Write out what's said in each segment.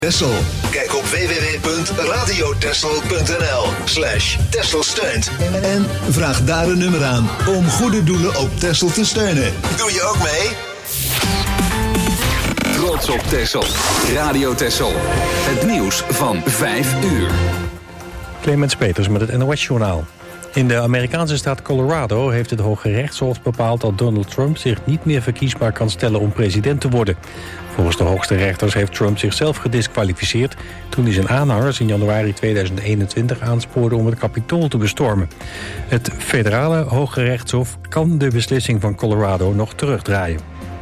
Texel. Kijk op www.radiotexel.nl/Texel steunt. En vraag daar een nummer aan om goede doelen op Texel te steunen. Doe je ook mee? Trots op Texel. Radio Texel. Het nieuws van 5 uur. Clemens Peters met het NOS-journaal. In de Amerikaanse staat Colorado heeft het Hoge Rechtshof bepaald dat Donald Trump zich niet meer verkiesbaar kan stellen om president te worden. Volgens de hoogste rechters heeft Trump zichzelf gediskwalificeerd toen hij zijn aanhangers in januari 2021 aanspoorde om het Capitool te bestormen. Het federale Hoge Rechtshof kan de beslissing van Colorado nog terugdraaien.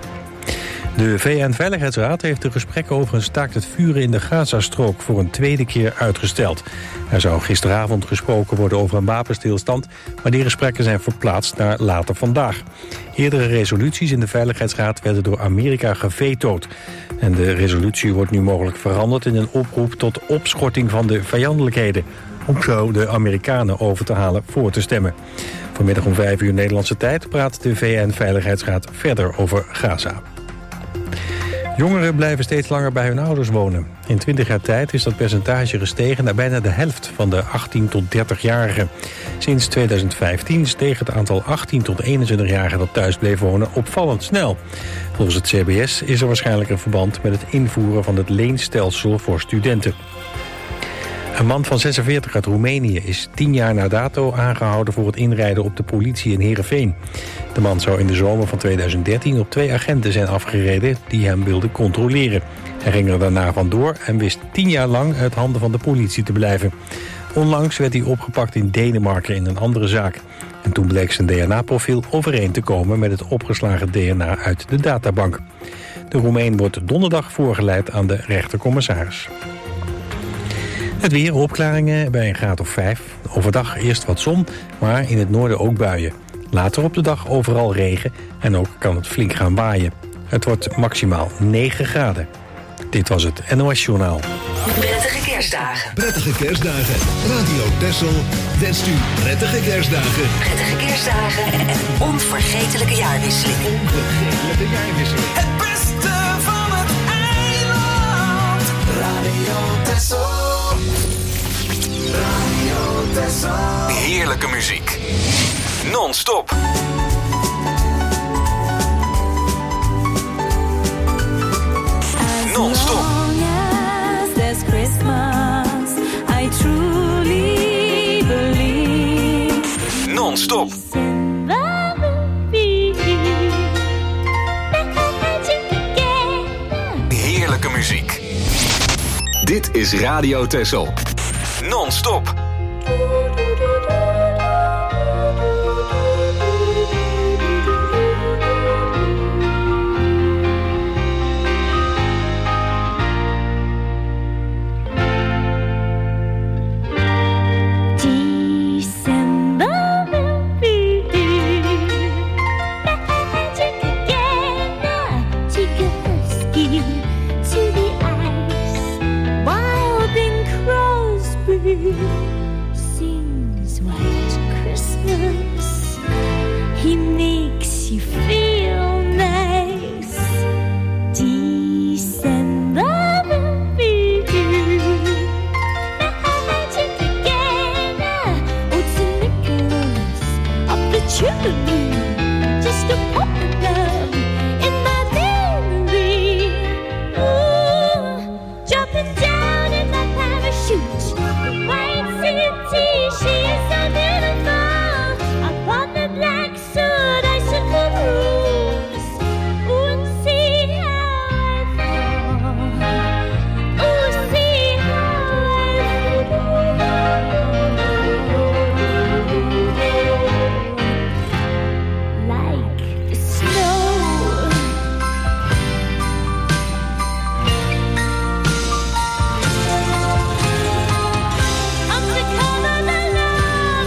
De VN-veiligheidsraad heeft de gesprekken over een staakt het vuren in de Gazastrook voor een tweede keer uitgesteld. Er zou gisteravond gesproken worden over een wapenstilstand, maar die gesprekken zijn verplaatst naar later vandaag. Eerdere resoluties in de Veiligheidsraad werden door Amerika gevetood. En de resolutie wordt nu mogelijk veranderd in een oproep tot opschorting van de vijandelijkheden, om zo de Amerikanen over te halen voor te stemmen. Vanmiddag om 5 uur Nederlandse tijd praat de VN-veiligheidsraad verder over Gaza. Jongeren blijven steeds langer bij hun ouders wonen. In 20 jaar tijd is dat percentage gestegen naar bijna de helft van de 18 tot 30-jarigen. Sinds 2015 steeg het aantal 18 tot 21-jarigen dat thuis bleef wonen opvallend snel. Volgens het CBS is er waarschijnlijk een verband met het invoeren van het leenstelsel voor studenten. Een man van 46 uit Roemenië is 10 jaar na dato aangehouden voor het inrijden op de politie in Heerenveen. De man zou in de zomer van 2013 op 2 agenten zijn afgereden die hem wilden controleren. Hij ging er daarna vandoor en wist 10 jaar lang uit handen van de politie te blijven. Onlangs werd hij opgepakt in Denemarken in een andere zaak. En toen bleek zijn DNA-profiel overeen te komen met het opgeslagen DNA uit de databank. De Roemeen wordt donderdag voorgeleid aan de rechtercommissaris. Het weer, opklaringen bij een graad of 5. Overdag eerst wat zon, maar in het noorden ook buien. Later op de dag overal regen en ook kan het flink gaan waaien. Het wordt maximaal 9 graden. Dit was het NOS Journaal. Prettige kerstdagen. Prettige kerstdagen. Radio Texel wenst u prettige kerstdagen. Prettige kerstdagen en een onvergetelijke jaarwisseling. Onvergetelijke jaarwisseling. Het beste van het eiland. Radio Texel. Radio Texel. Heerlijke muziek. Non-stop. Non-stop. Non-stop. Heerlijke muziek. Dit is Radio Texel. Non-stop. Sings White Christmas. He makes you feel nice. December will be magic again. Oh, St. Nicholas up the chimney, just a popping up in my memory. Ooh, jumping down in my parachute. White city, she is so beautiful. Upon the black soot, icicle roofs. Ooh, and see how I fall. Ooh, see how I fall. Like the snow. Up to cover the love.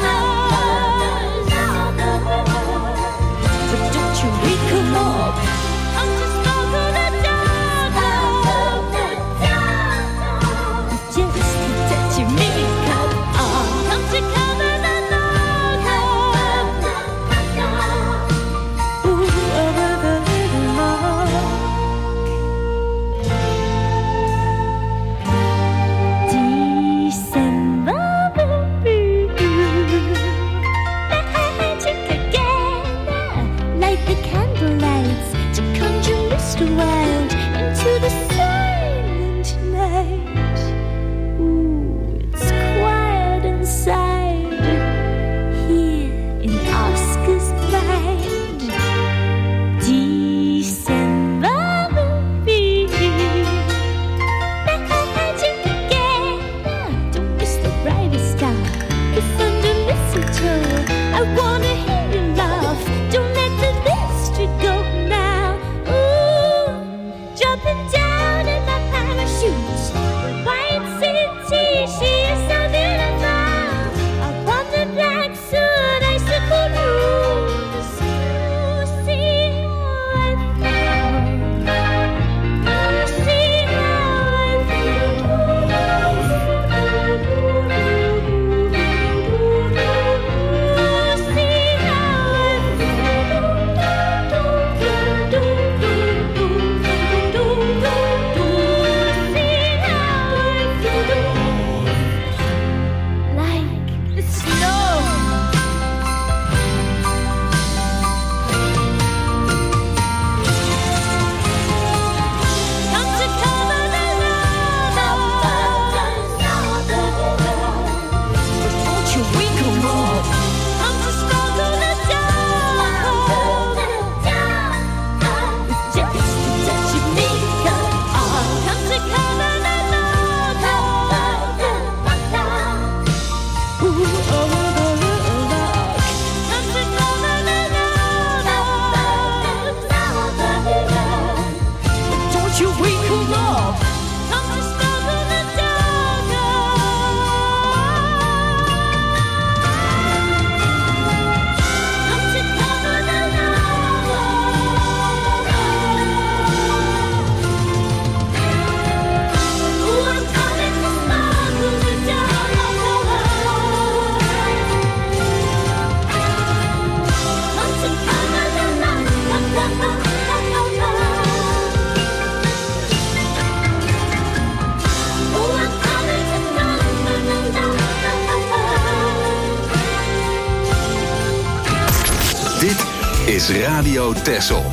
is Radio Texel.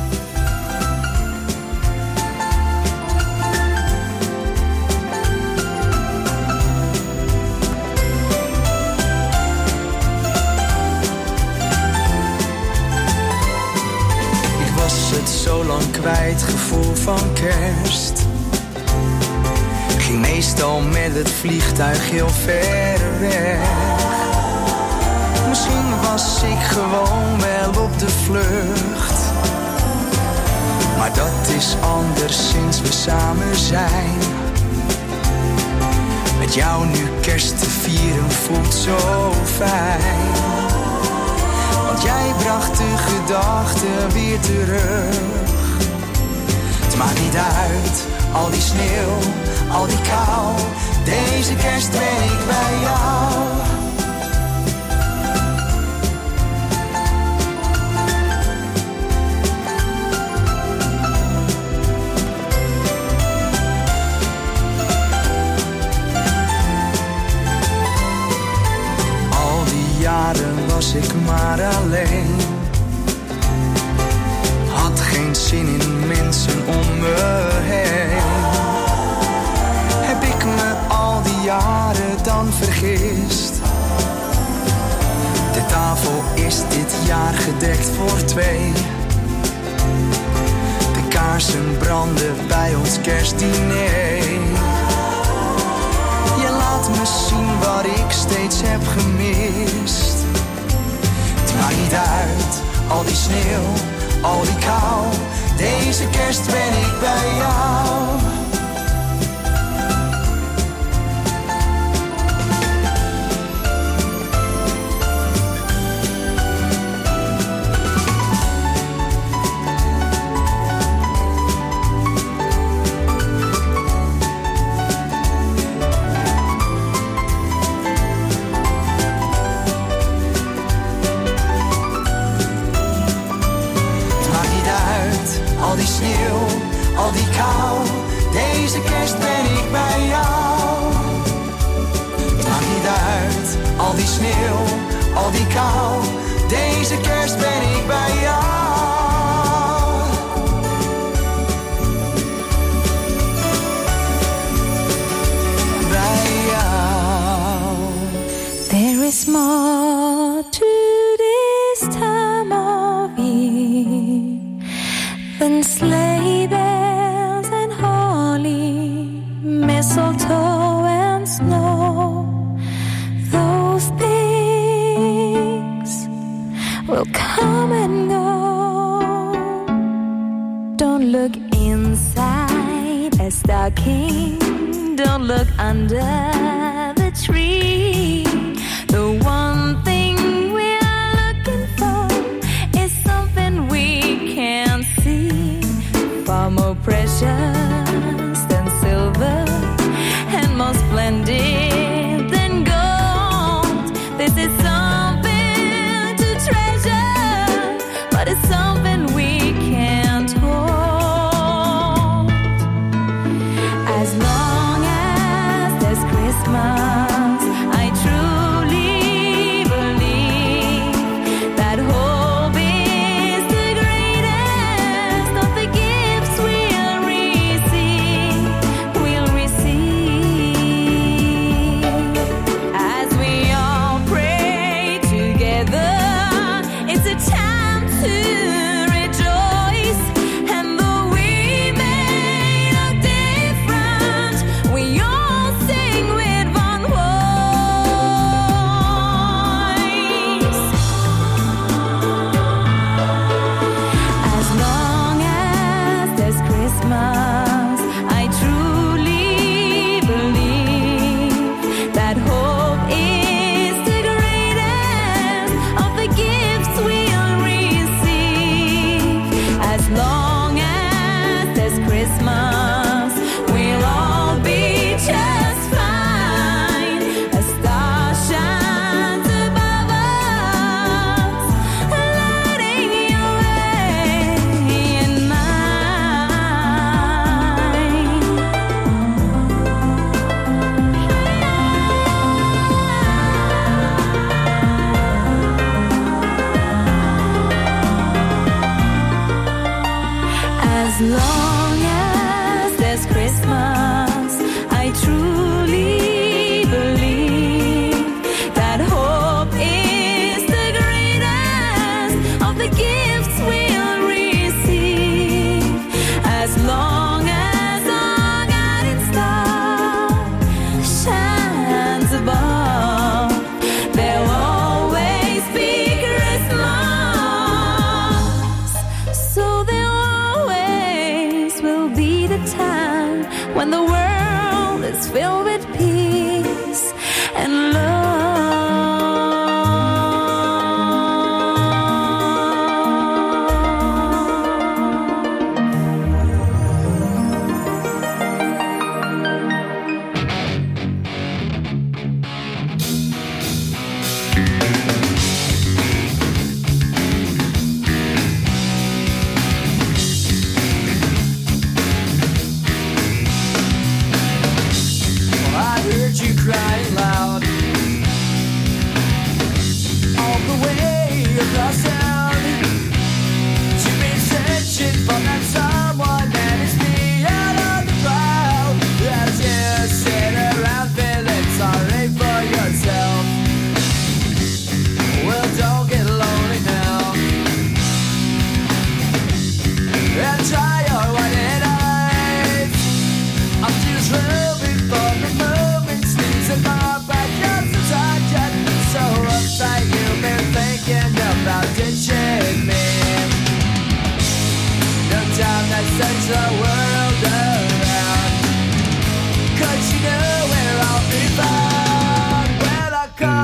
Ik was het zo lang kwijt, gevoel van kerst. Ging meestal met het vliegtuig heel ver weg. Misschien was ik gewoon wel op de vlucht. Maar dat is anders sinds we samen zijn. Met jou nu kerst te vieren voelt zo fijn. Want jij bracht de gedachten weer terug. Het maakt niet uit, al die sneeuw, al die kou. Deze kerst ben ik bij jou. Al die jaren was ik maar alleen. Had geen zin in mensen om me heen. Heb ik me al die jaren dan vergist? De tafel is dit jaar gedekt voor 2. De kaarsen branden bij ons kerstdiner. Je laat me zien wat ik steeds heb gemist. Het maakt niet uit, al die sneeuw, al die kou. Deze kerst ben ik bij jou. Al die sneeuw, al die kou, deze kerst ben ik bij jou. Het maakt niet uit, al die sneeuw, al die kou, deze kerst ben ik bij jou. Bij jou. There is more to this time of year than sleigh bells and holly, mistletoe and snow. Those things will come and go. Don't look inside a stocking. Don't look under the tree. The one thing we're looking for is something we can't see. Far more precious than silver and more splendid than gold. This is something to treasure, but it's something we can't hold. As long as there's Christmas, I truly believe that hope is the greatest of the gifts we'll receive. As we all pray together, it's a time to rejoice. And though we may look different, we all sing with one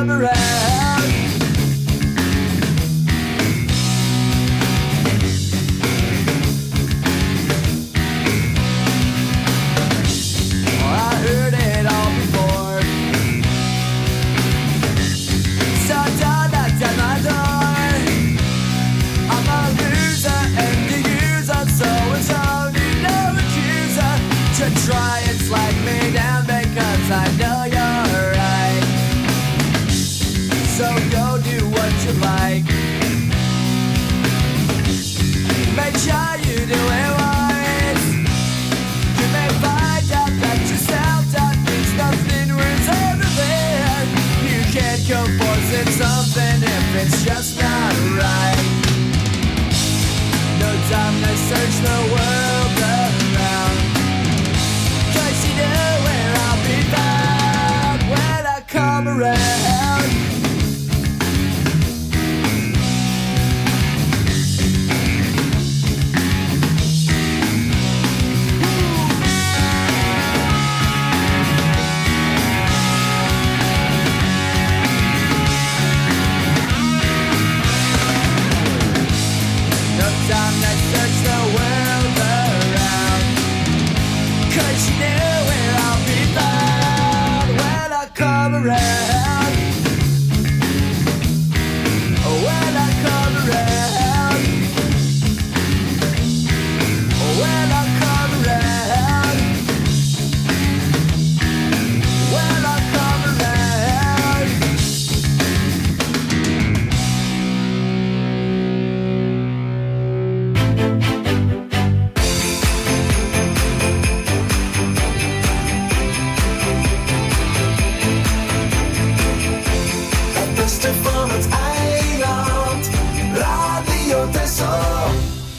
come around. I heard it all before. So don't knock at my door. I'm a loser and the user, so it's only no accuser to try and slag me down because I know you're right. So go do what you like. Make sure you do it wise. You may find out that yourself that means nothing worth everything. You can't go forcing something if it's just not right. No time to search the world around, 'cause you know where I'll be found when I come around. No time to search the world around, 'cause you know where I'll be found when I come around. When I come around. When I come around. When I come around. Het beste van het eiland, Radio Texel.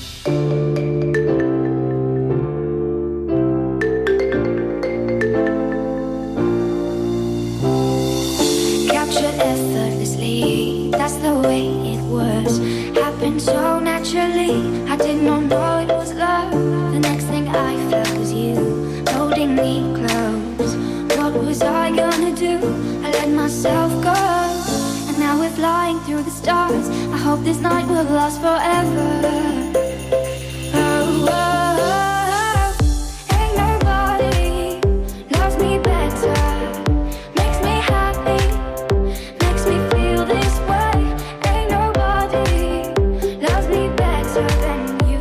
Captured effortlessly, that's the way it was. Happened so naturally, I did not know it was love. The next thing I felt was you, holding me close. What was I gonna do? I let myself go, and now we're flying through the stars. I hope this night will last forever. Oh, oh, oh. Ain't nobody loves me better. Makes me happy, makes me feel this way. Ain't nobody loves me better than you.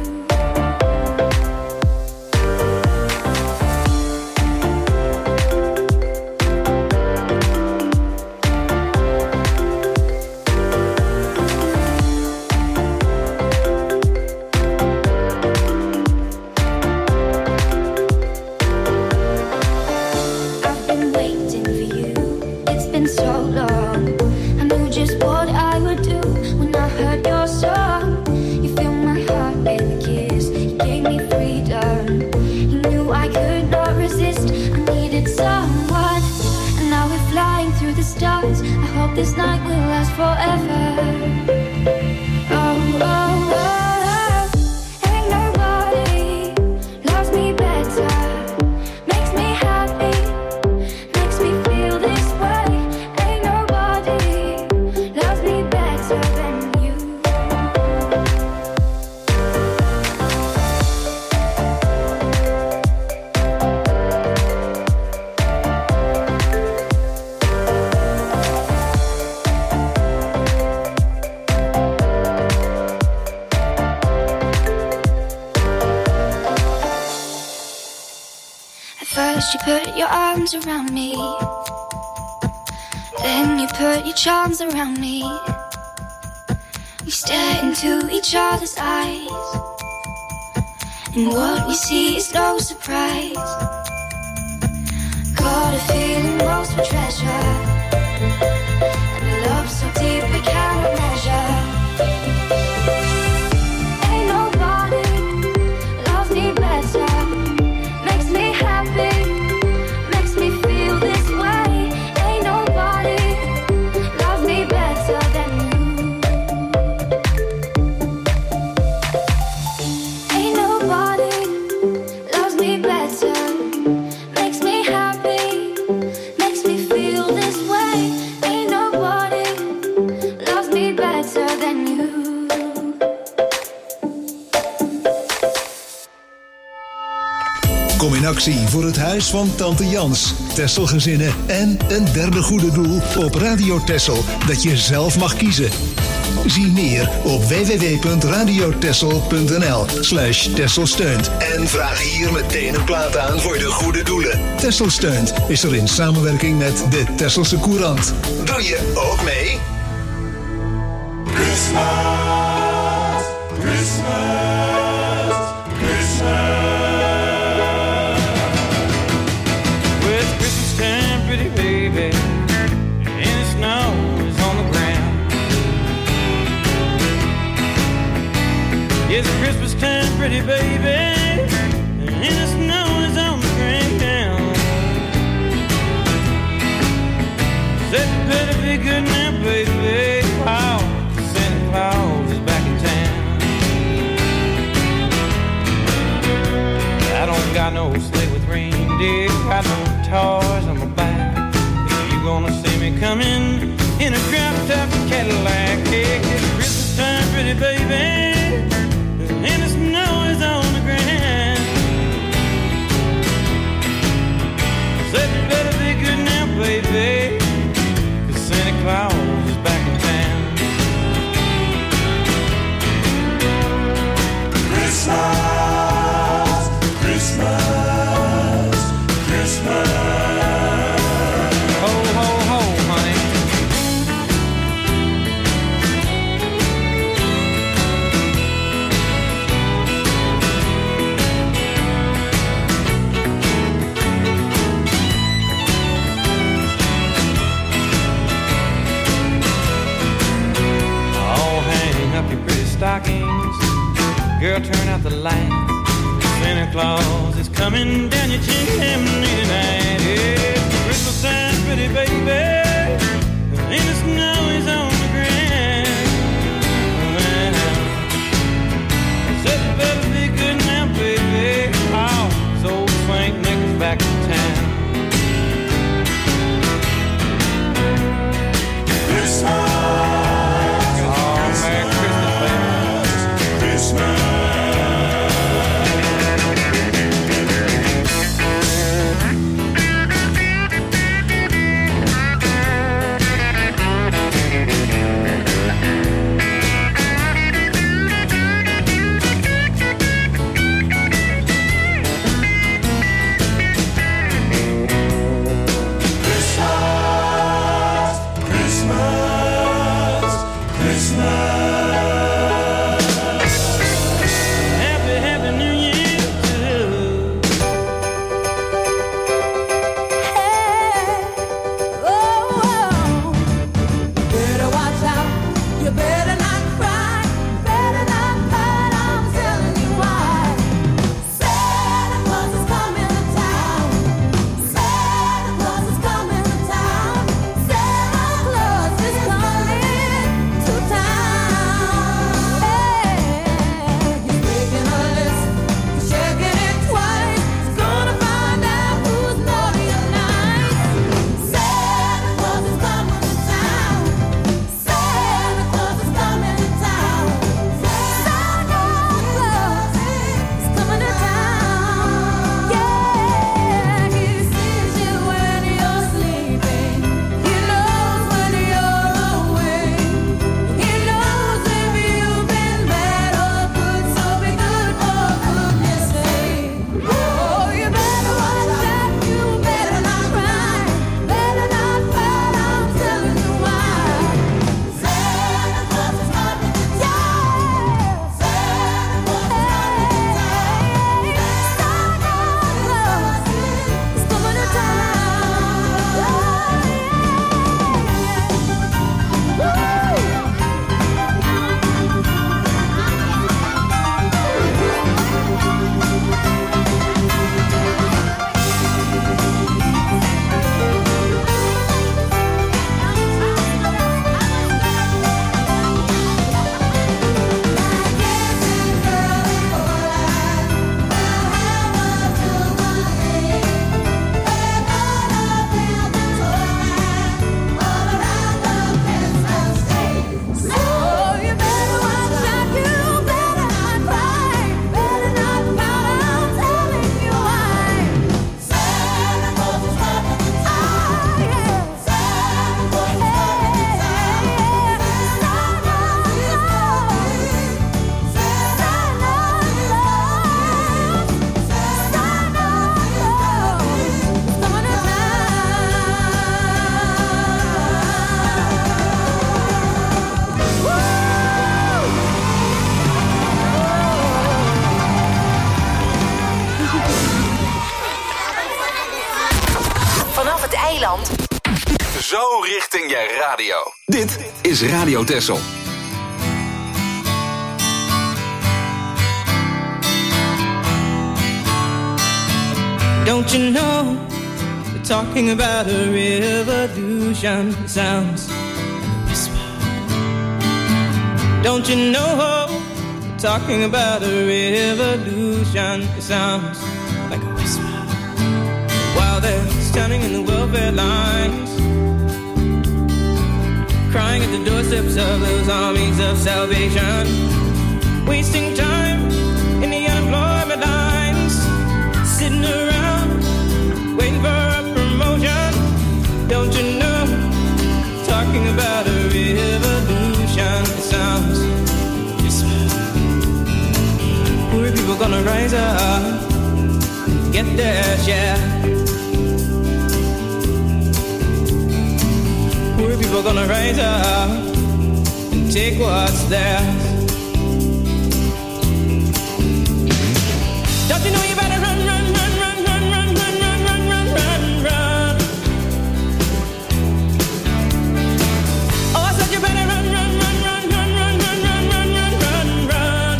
I've been waiting for you, it's been so long. I knew just what I would do when I heard your song. You filled my heart with a kiss, you gave me freedom. You knew I could not resist, I needed someone. And now we're flying through the stars. I hope this night will last forever. Oh, oh, oh, oh. Ain't nobody loves me better. Makes me happy, makes me feel this way. Ain't nobody loves me better than you. At first you put your arms around me, then you put your charms around me. We stare into each other's eyes, and what we see is no surprise. Got a feeling lost for treasure, and a love so deep we cannot measure. Ain't nobody loves me better. Makes me happy, makes me feel this way. Ain't nobody loves me better than you. Ain't nobody loves me better. Makes me happy, in actie voor het huis van Tante Jans, Tesselgezinnen en een derde goede doel op Radio Tessel dat je zelf mag kiezen. Zie meer op www.radiotessel.nl/Tesselsteunt en vraag hier meteen een plaat aan voor de goede doelen. Tesselsteunt is er in samenwerking met de Tesselse Courant. Doe je ook mee? Christmas, Christmas, Christmas. Well, it's Christmas time, pretty baby, and the snow is on the ground. It's Christmas time, pretty baby, and the snow is on the ground. Said you better be good now, baby. Oh, Santa Claus is back in town. I don't got no sleigh with reindeer, got no toys on my back. You gonna see me coming in a drop-top Cadillac. Hey, it's Christmas time, pretty baby, and the snow is on the ground. Said you better be good now, baby, 'cause Santa Claus is back in town. Christmas, Christmas, Christmas. Ho, ho, ho, honey. Oh, hang up your pretty stockings. Girl, turn out the lights. Santa Claus is coming down your chimney tonight. It's Christmas time, pretty baby, and the snow is on the ground. Said you better be good now, baby. Oh, so Frank Nichols back in town. Christmas, Oh, Merry Christmas, baby. Christmas. eiland. Zo richting je radio. Dit is Radio Texel. Don't you know, we're talking about a revolution. It sounds like a whisper. Don't you know, we're talking about a revolution. It sounds like a whisper. While they're standing in the welfare lines, crying at the doorsteps of those armies of salvation, wasting time in the unemployment lines, sitting around waiting for a promotion. Don't you know, talking about a revolution. It sounds poor people gonna rise up and get their share. Poor people gonna rise up and take what's theirs. Don't you know you better run, run, run, run, run, run, run, run, run, run, run, run. Oh, I said you better run, run, run, run, run, run, run, run, run, run, run, run.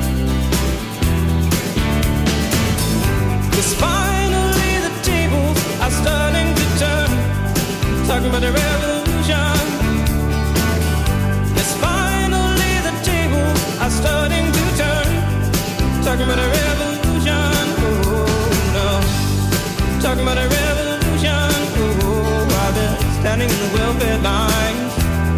'Cause finally the tables are starting to turn. Talking about a revolution. 'Cause finally the tables are starting to turn. Talking about a revolution. Oh no. Talking about a revolution. Oh, while they're standing in the welfare lines,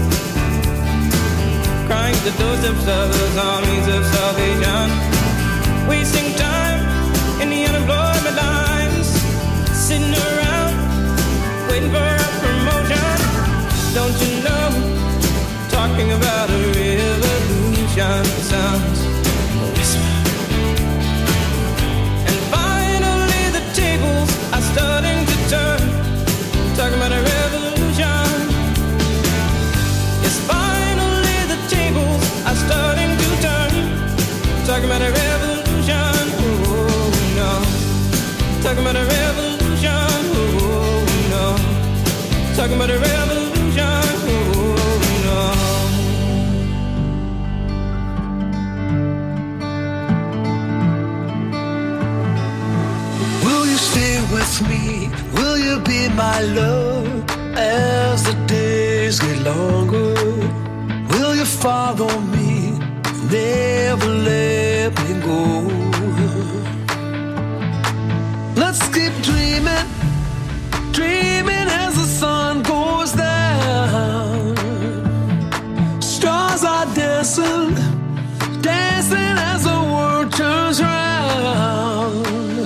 crying at the doorsteps of those armies of salvation, wasting time in the unemployment lines, sitting around waiting for a promotion. Don't you know, talking about a revolution. Sounds a whisper. And finally the tables are starting to turn. Talking about a revolution. Yes, finally the tables are starting to turn. Talking about a revolution. Oh no. Talking about a revolution. Oh no. Talking about a revolution. Oh no. Will you stay with me? Will you be my love as the days get longer? Will you follow me? Never let me go. Let's keep dreaming, dreaming as the sun goes down. Stars are dancing, dancing as the world turns round.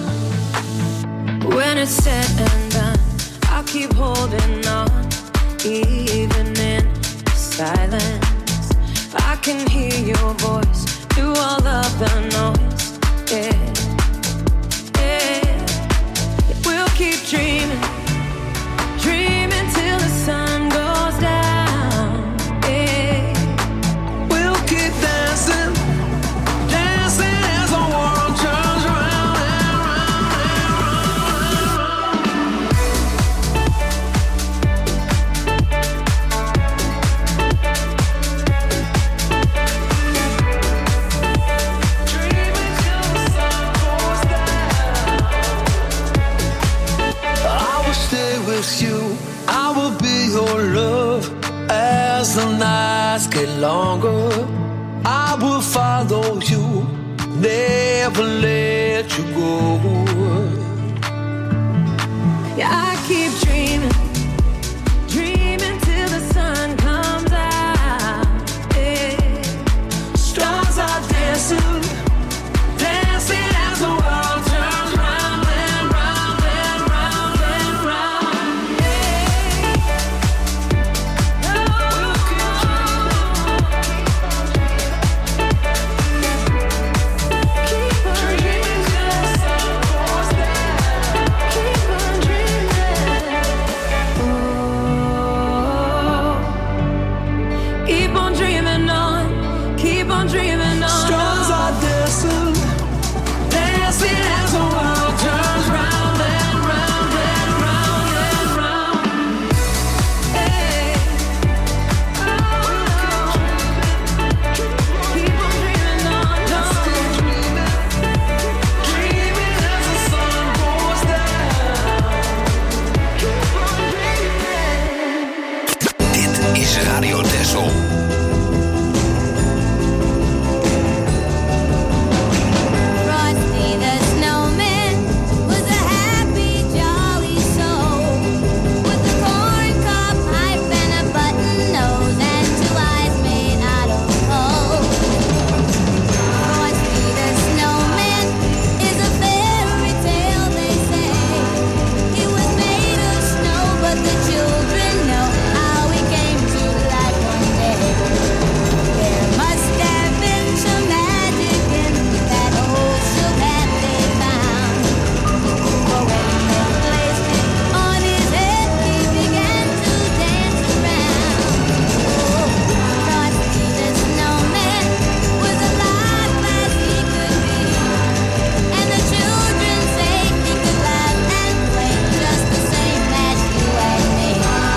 When it's said and done, I'll keep holding on, even in silence. I can hear your voice through all of the noise. Yeah, yeah. We'll keep dreaming, dreaming till the sun goes down. Yeah, we'll keep dancing, dancing as the world turns round and round and round. Dreaming till the sun goes down. I will stay with you, I will be your love as the nights get longer. I will follow you, never let you go. yeah. I keep dreaming, dreaming till the sun comes out. Yeah. Stars are dancing, dancing as the world turns round and round and round and round. We'll keep dreaming till the sun goes Radio Texel. Frosty the snowman was a happy, jolly soul with a corncob pipe and a button nose and 2 eyes made out of coal. Frosty the snowman is a fairy tale, they say. He was made of snow, but the children know how he came to life one day. There must have been some magic in that old silk hat they found. For when they placed it on his head, he began to dance around. Oh, Frosty the snowman was alive as he could be, and the children say he could laugh and play just the same as you and me.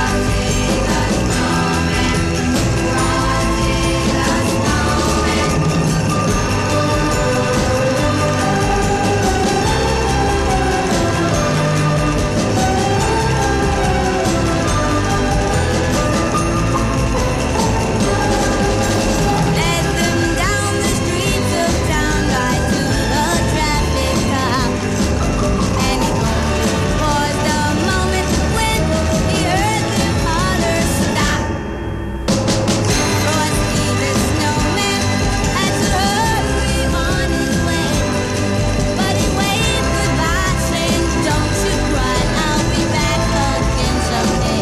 Led them down the streets of town right to the traffic cop, and he only paused a moment when he heard them holler, "Stop!" Frosty the snowman had to hurry on his way, but he waved goodbye, saying, "Don't you cry, I'll be back again someday."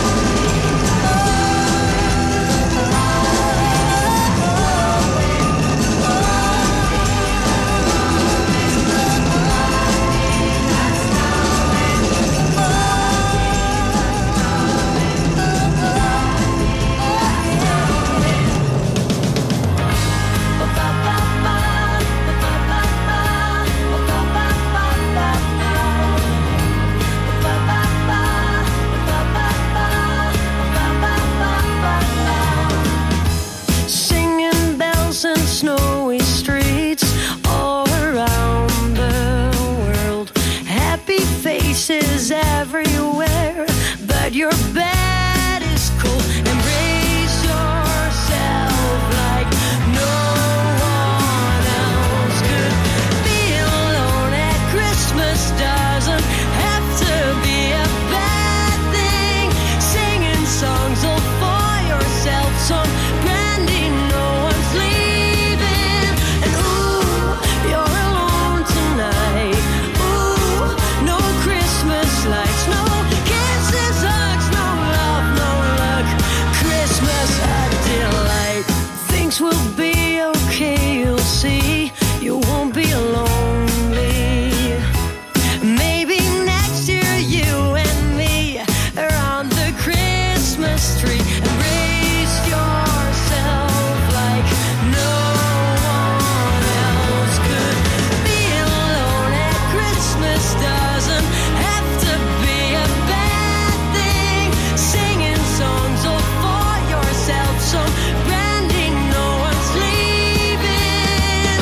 Singing bells and snowy streets all around the world. Happy faces everywhere, but your bed is cold. Embrace yourself like no one else could. Be alone at Christmas doesn't have to be a bad thing. Singing songs all for yourself, some brandy, no one's leaving. And ooh, you're alone tonight. Ooh, no Christmas lights, no kisses, hugs, no love, no luck. Christmas a delight. Things will be okay, you'll see. You won't be lonely. Maybe next year you and me around the Christmas tree. Embrace yourself like no one else could. Be alone at Christmas doesn't have to be a bad thing. Singing songs all for yourself, so brandy, no one's leaving.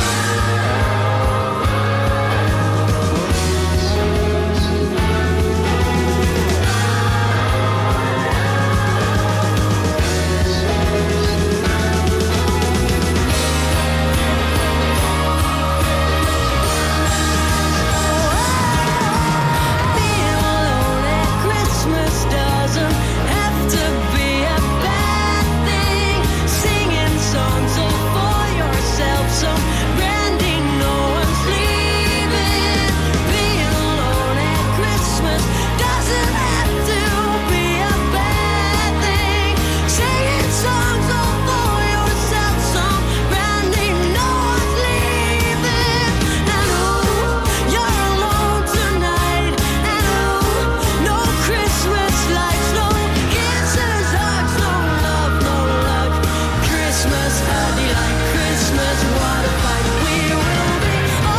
Be alone at Christmas doesn't have to be a bad thing. Singing songs all for yourself, so brandy, no one's leaving. Be alone at Christmas doesn't have to be a bad thing. Singing songs all for yourself, so brandy, no one's leaving. And ooh, you're alone tonight. And ooh, no Christmas lights, no kisses, hugs, no love, no luck. Christmas a delight, Christmas what a fight. We will be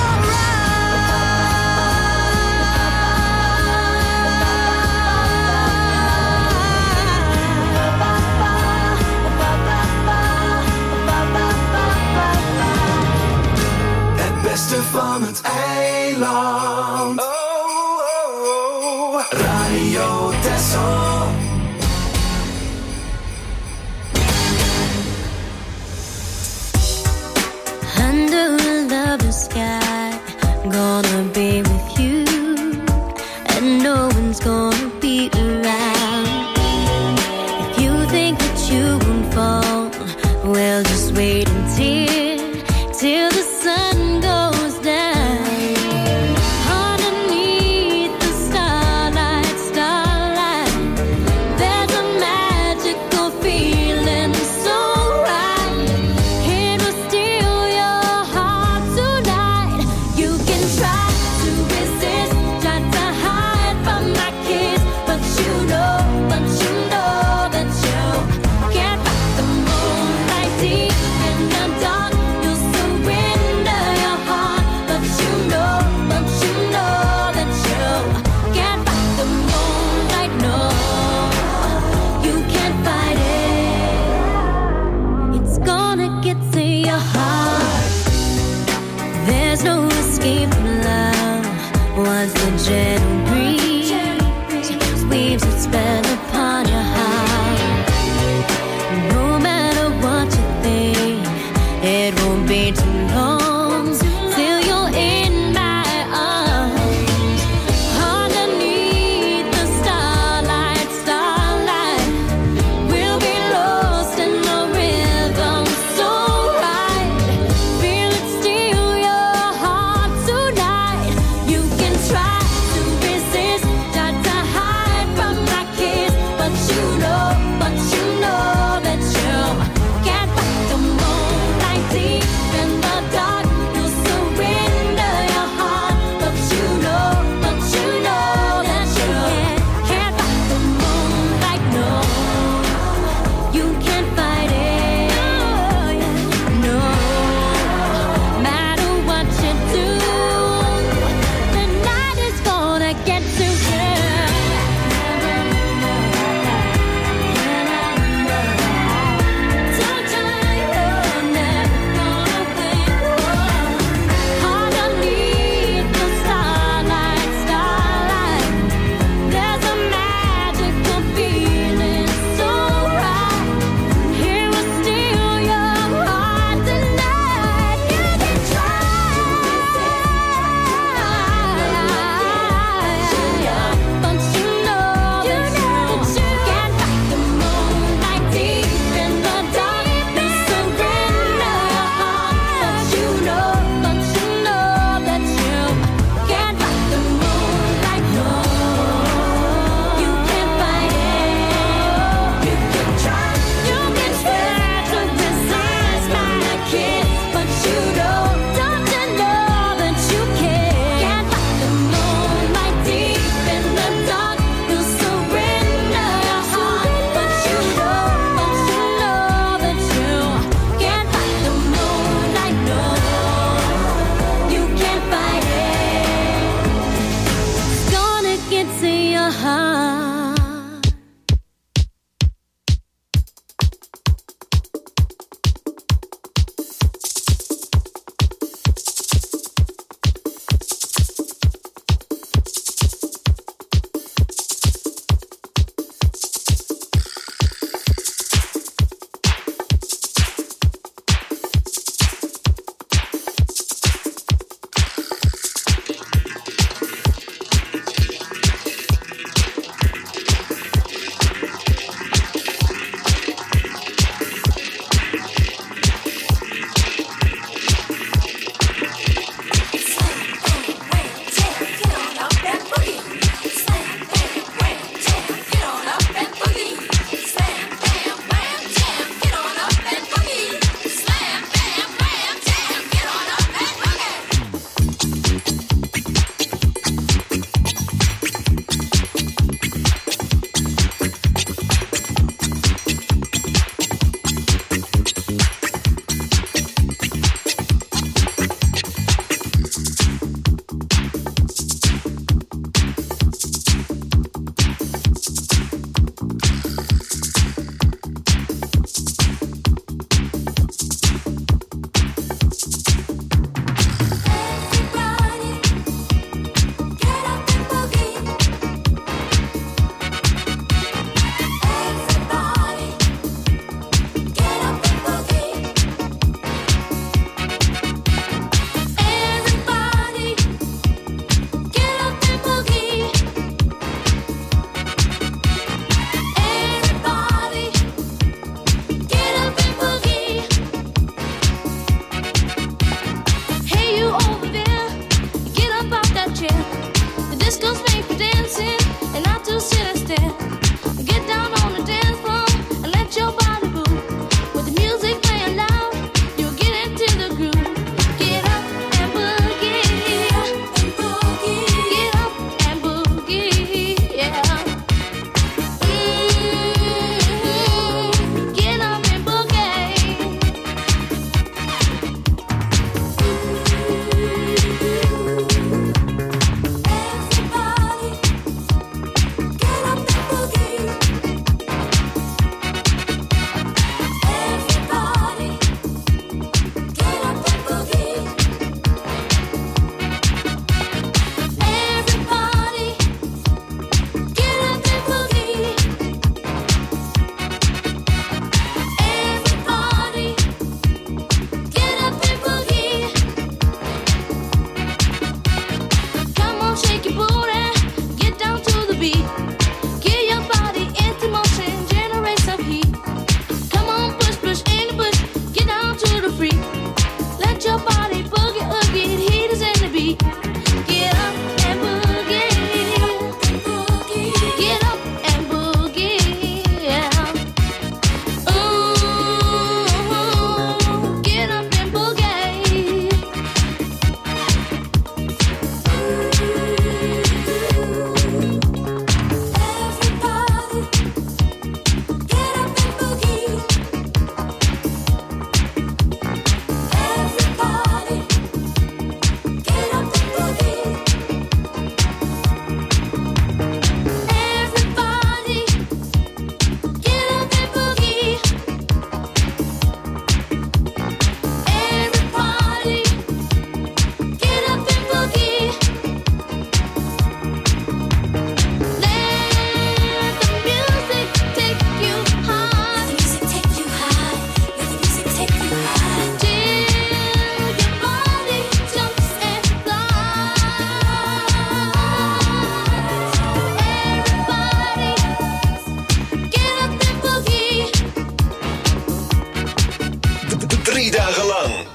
Het beste van het eiland. Radio Texel.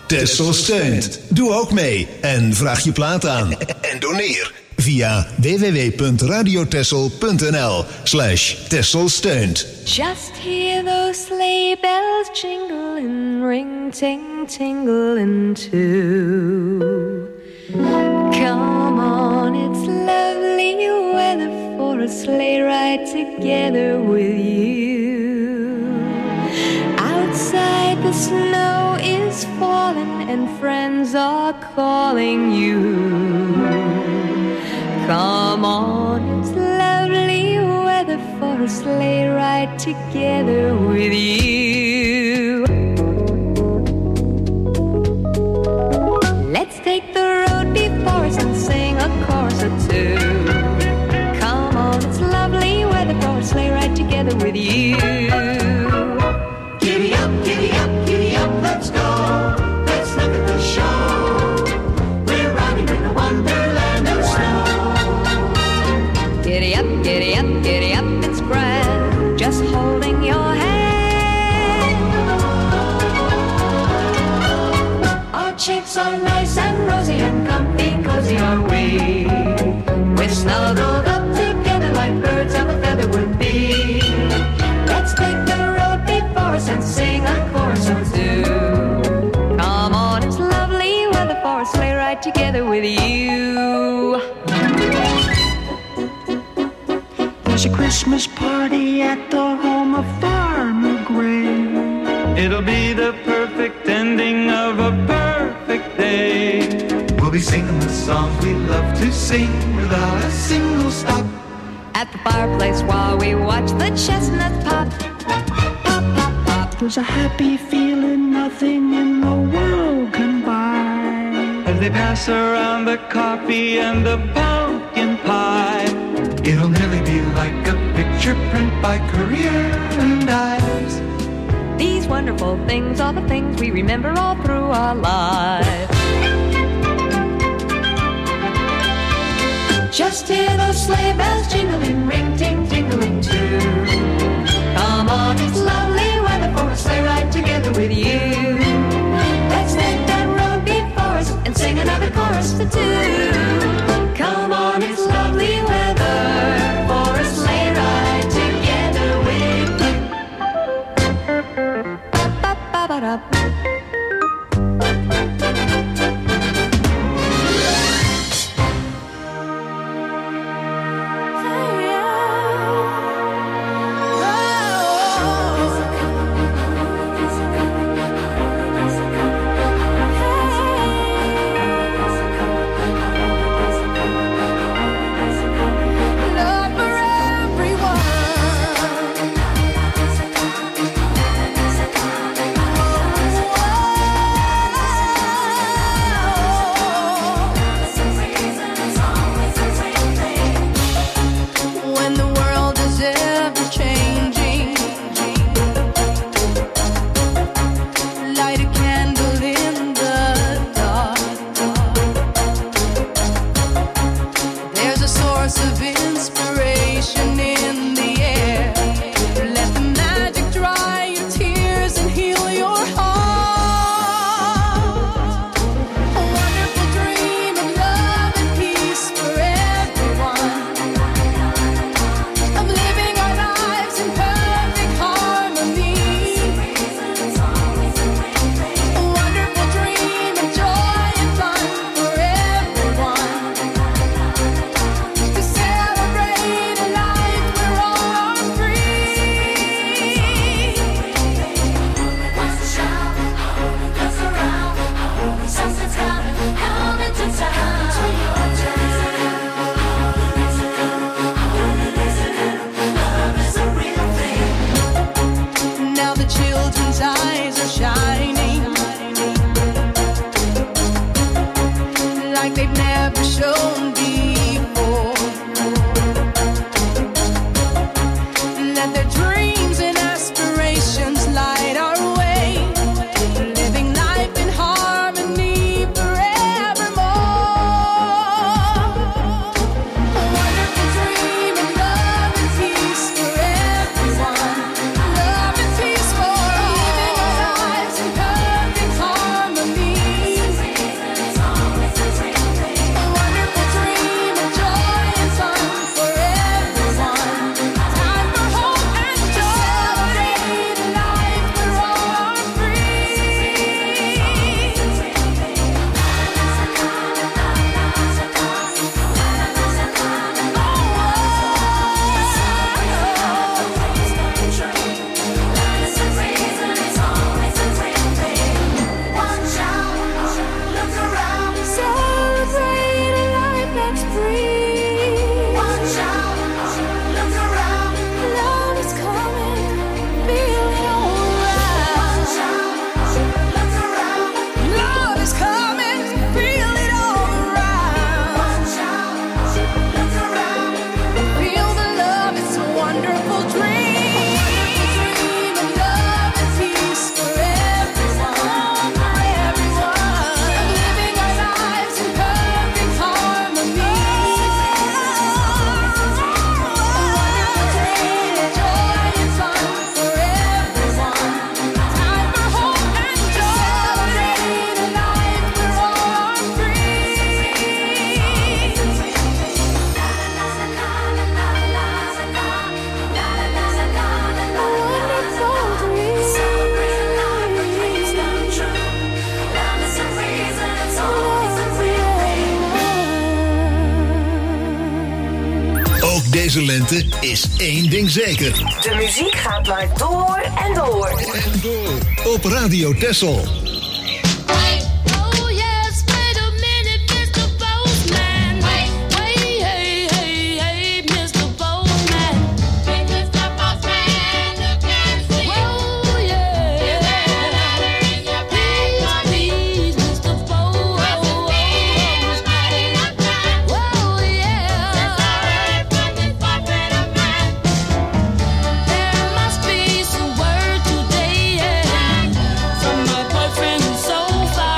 Texel steunt. Doe ook mee en vraag je plaat aan. En doneer via www.radiotexel.nl/Texel steunt. Just hear those sleigh bells jingle and ring, ting, tingling too. Come on, it's lovely weather for a sleigh ride together with you. Outside the snow is falling and friends are calling you. Come on, it's lovely weather for a sleigh ride together with you. Let's take the road before us and sing a chorus or two. Come on, it's lovely weather for a sleigh ride together with you. Giddy up, giddy up, giddy up, let's go. Let's look at the show. We're riding in the wonderland of snow. Giddy up, giddy up, giddy up, it's grand, just holding your hand. Our cheeks are nice and rosy and comfy, cozy are we. We're snuggled up together like birds of a feather would be. Let's take the road before us and sing a chorus or two. Come on, it's lovely weather for a sleigh ride together with you. There's a Christmas party at the home of Farmer Gray. It'll be the perfect ending of a perfect day. We'll be singing the songs we love to sing without a single stop. At the fireplace while we watch the chestnuts pop. Pop, pop, pop. There's a happy feeling nothing in the world can buy. As they pass around the coffee and the pumpkin pie. It'll nearly be like a picture print by Career and Ives. These wonderful things are the things we remember all through our lives. Just hear those sleigh bells jingling, ring, ting, tingling too. Come on, it's lovely weather for a sleigh ride together with you. Let's take that road before us and sing another chorus for two. Come on, it's lovely weather for a sleigh ride together with you. Ba-ba-ba-ba-da. deze lente is één ding zeker. De muziek gaat maar door en door. En door. Op Radio Texel. So far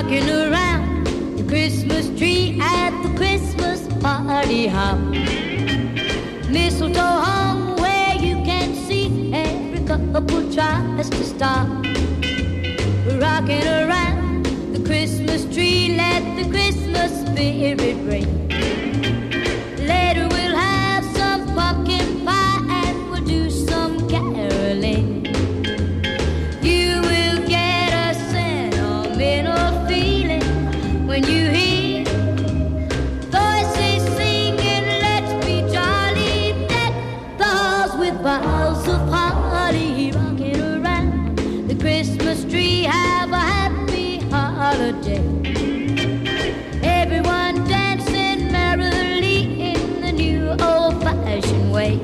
rocking around the Christmas tree at the Christmas party hop. Mistletoe hung where you can see every couple tries to stop. Rocking around the Christmas tree, let the Christmas spirit ring. Later we'll have some pumpkin pie and we'll do some caroling. You will get a sentimental feeling when you hear voices singing, let's be jolly, deck the halls with boughs of holly. Rocking around the Christmas tree, have a happy holiday. Everyone dancing merrily in the new old-fashioned way.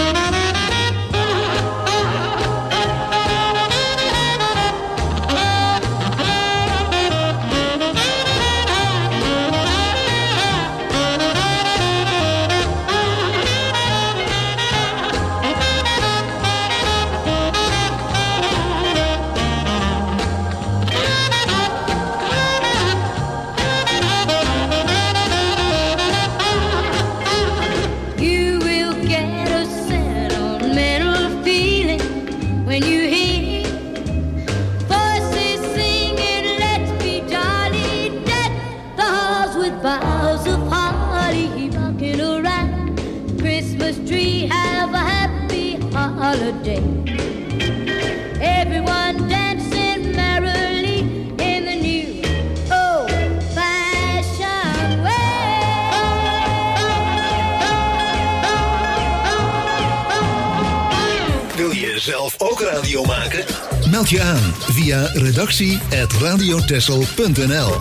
You will get a sentimental feeling when you hear voices singing, let's be jolly, deck the halls with boughs of holly. Rocking around the Christmas tree, have a happy holiday. Everyone dancing merrily in the new old-fashioned Wil je zelf ook radio maken? Meld je aan via redactie@radiotessel.nl.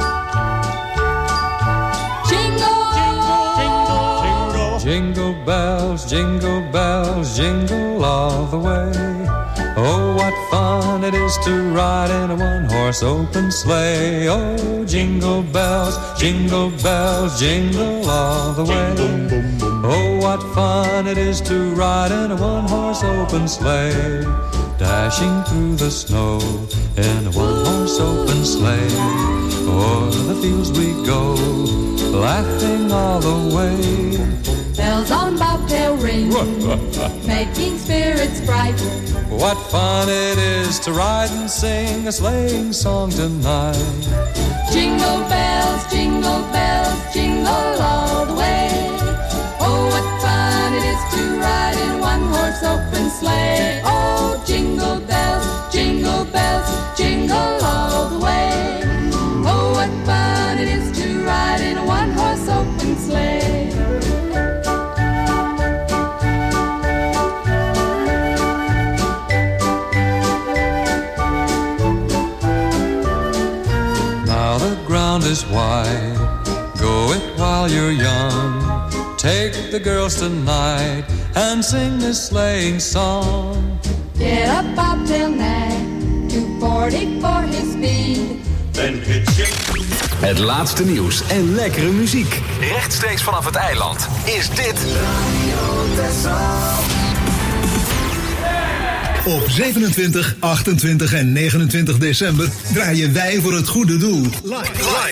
Jingle bells, jingle all the way. Oh, what fun it is to ride in a one-horse open sleigh. Oh, jingle bells, jingle all the way. Oh, what fun it is to ride in a one-horse open sleigh. Dashing through the snow in a one-horse open sleigh. O'er the fields we go, laughing all the way. Bells on bobtail ring, making spirits bright. What fun it is to ride and sing a sleighing song tonight. Jingle bells, jingle all the way. Oh, what fun it is to ride in one horse open sleigh. Oh, jingle bells, jingle all the way. Oh, what fun it is to ride in a one horse open sleigh. Now the ground is wide, go it while you're young. Take the girls tonight and sing this sleighing song. Get up, bobtail nag, 240 for his speed. Then hit je. Het laatste nieuws en lekkere muziek. Rechtstreeks vanaf het eiland is dit Op 27, 28 en 29 december draaien wij voor het goede doel. Live.